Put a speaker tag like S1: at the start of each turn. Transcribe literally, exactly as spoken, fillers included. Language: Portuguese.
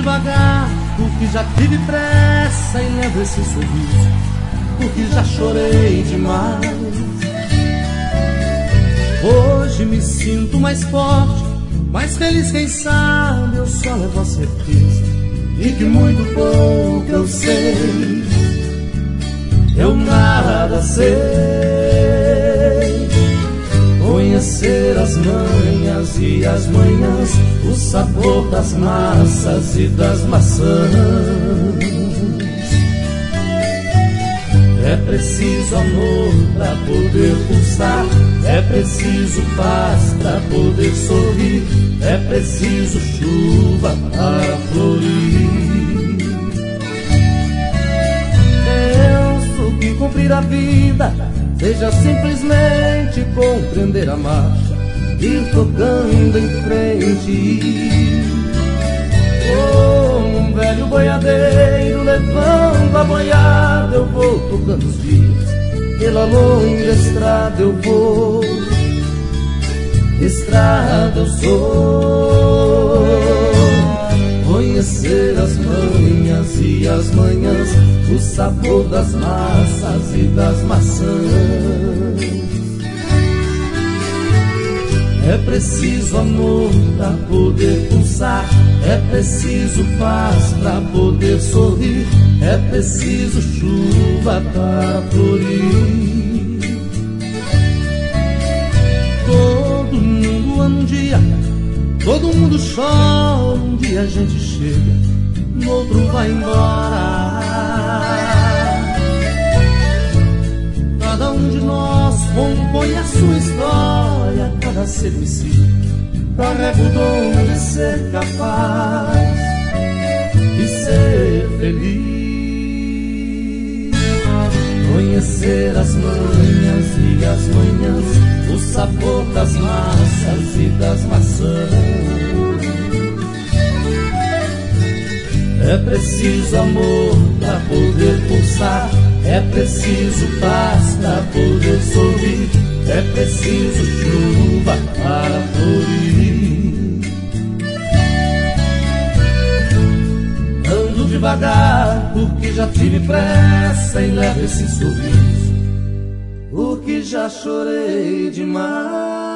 S1: devagar, porque já tive pressa e levo esse sorriso, porque já chorei demais. Hoje me sinto mais forte, mais feliz, quem sabe eu só levo a certeza de que muito pouco eu sei, eu nada sei. Conhecer as manhas e as manhãs, o sabor das massas e das maçãs. É preciso amor pra poder pulsar, é preciso paz pra poder sorrir, é preciso chuva para florir. Penso que cumprir a vida seja simplesmente compreender a marcha, ir tocando em frente. Como um velho boiadeiro levando a boiada, eu vou tocando os dias, pela longa estrada eu vou, estrada eu sou. Conhecer as manhas e as manhãs, o sabor das massas e das maçãs. É preciso amor pra poder pulsar, é preciso paz pra poder sorrir, é preciso chuva para florir. Todo mundo ama um dia, todo mundo chora, um dia a gente chega, no outro vai embora. Cada um de nós compõe a sua história, cada ser em si carrega o dom de ser capaz de ser feliz. Conhecer as manhas e as manhãs, o sabor das massas e das maçãs. É preciso amor pra poder pulsar, é preciso paz pra poder sorrir, é preciso chuva para florir. Ando devagar porque já tive pressa e levo esse sorriso, porque já chorei demais.